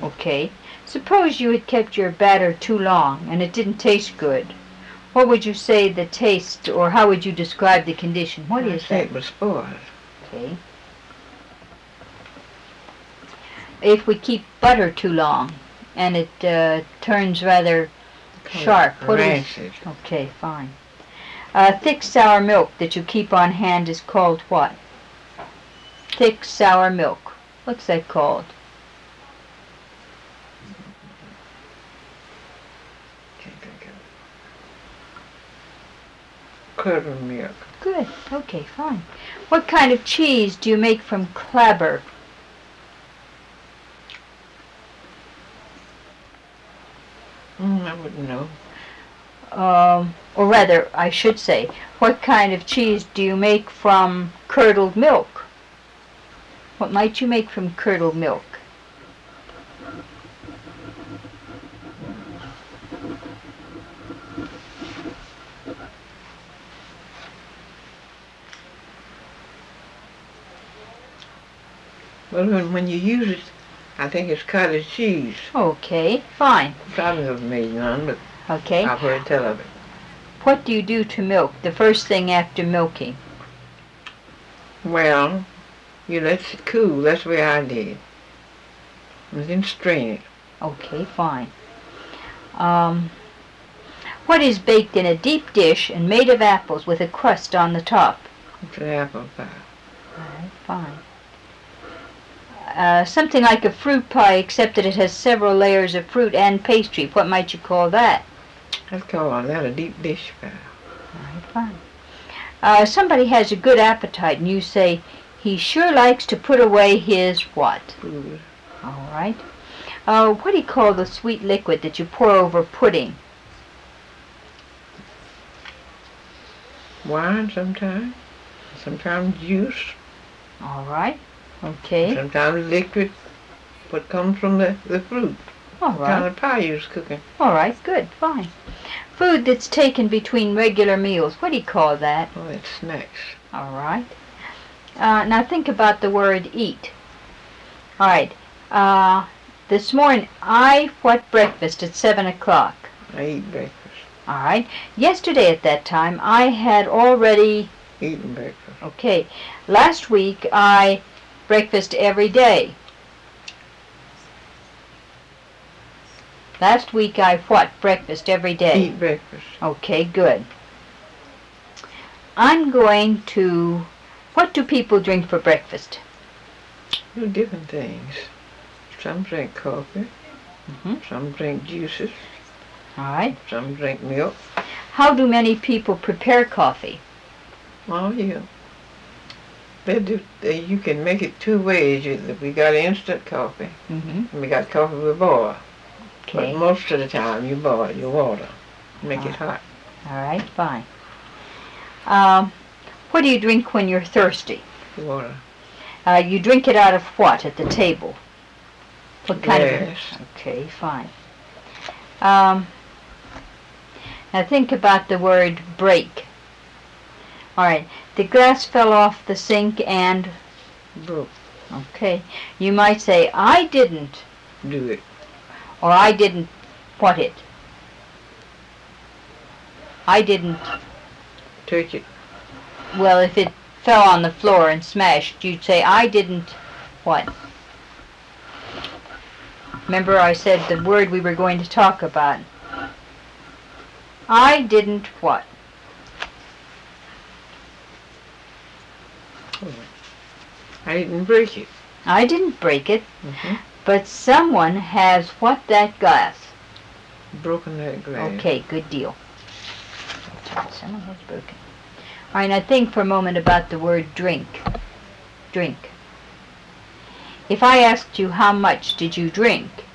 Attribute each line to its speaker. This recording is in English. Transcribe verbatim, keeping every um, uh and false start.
Speaker 1: Okay. Suppose you had kept your batter too long and it didn't taste good. What would you say the taste, or how would you describe the condition? What
Speaker 2: I'd
Speaker 1: is
Speaker 2: say
Speaker 1: that?
Speaker 2: it was spoiled.
Speaker 1: Okay. If we keep butter too long and it uh, turns rather sharp, what is?
Speaker 2: Rancid.
Speaker 1: Okay, fine. Uh, thick sour milk that you keep on hand is called what? Thick sour milk. What's that called?
Speaker 2: Can't think of it. Curdled milk.
Speaker 1: Good. Okay, fine. What kind of cheese do you make from clabber?
Speaker 2: Mm, I wouldn't know.
Speaker 1: Um, or rather, I should say, what kind of cheese do you make from curdled milk? What might you make from curdled milk?
Speaker 2: Well, when, when you use it, I think it's cottage cheese.
Speaker 1: Okay, fine.
Speaker 2: Probably have made none, but
Speaker 1: Okay.
Speaker 2: I've heard tell of it.
Speaker 1: What do you do to milk the first thing after milking?
Speaker 2: Well, you let it cool. That's the way I did. And then strain it.
Speaker 1: Okay, fine. Um, what is baked in a deep dish and made of apples with a crust on the top?
Speaker 2: It's an apple pie.
Speaker 1: All right, fine. Uh, something like a fruit pie, except that it has several layers of fruit and pastry. What might you call that?
Speaker 2: I'd call that a deep dish pie.
Speaker 1: All right, fine. Uh, somebody has a good appetite, and you say, he sure likes to put away his what?
Speaker 2: Food.
Speaker 1: All right. Uh, what do you call the sweet liquid that you pour over pudding?
Speaker 2: Wine sometimes. Sometimes juice.
Speaker 1: All right. Okay.
Speaker 2: Sometimes liquid. What comes from the, the fruit.
Speaker 1: All
Speaker 2: What kind
Speaker 1: right.
Speaker 2: of pie you was cooking.
Speaker 1: All right. Good. Fine. Food that's taken between regular meals. What do you call that?
Speaker 2: Oh, it's snacks.
Speaker 1: All right. Uh, now think about the word eat. All right. Uh, this morning I what breakfast at seven o'clock.
Speaker 2: I eat breakfast.
Speaker 1: All right. Yesterday at that time I had already.
Speaker 2: Eating breakfast.
Speaker 1: Okay. Last week I breakfast every day. Last week I what? Breakfast every day.
Speaker 2: Eat breakfast.
Speaker 1: Okay, good. I'm going to... What do people drink for breakfast?
Speaker 2: Do different things. Some drink coffee.
Speaker 1: Mm-hmm.
Speaker 2: Some drink juices.
Speaker 1: All right.
Speaker 2: Some drink milk.
Speaker 1: How do many people prepare coffee?
Speaker 2: Oh, yeah. They do, they, you can make it two ways. You, we got instant coffee.
Speaker 1: Mm-hmm.
Speaker 2: And we got coffee with boil.
Speaker 1: Okay.
Speaker 2: But most of the time you boil your water. Make
Speaker 1: Ah.
Speaker 2: it hot.
Speaker 1: All right, fine. Um, what do you drink when you're thirsty?
Speaker 2: Water.
Speaker 1: Uh, you drink it out of what at the table? What kind
Speaker 2: Glass.
Speaker 1: of... Okay, fine. Um, now think about the word break. All right, the glass fell off the sink and...
Speaker 2: Broke.
Speaker 1: Okay, you might say, I didn't,
Speaker 2: Do it.
Speaker 1: or I didn't what it. I didn't...
Speaker 2: Touch it.
Speaker 1: Well, if it fell on the floor and smashed, you'd say, I didn't what? Remember I said the word we were going to talk about. I didn't what?
Speaker 2: I didn't break it.
Speaker 1: I didn't break it,
Speaker 2: Mm-hmm.
Speaker 1: but someone has what that glass?
Speaker 2: Broken that glass.
Speaker 1: Okay, good deal. Someone has broken. All right, now think for a moment about the word drink. Drink. If I asked you how much did you drink,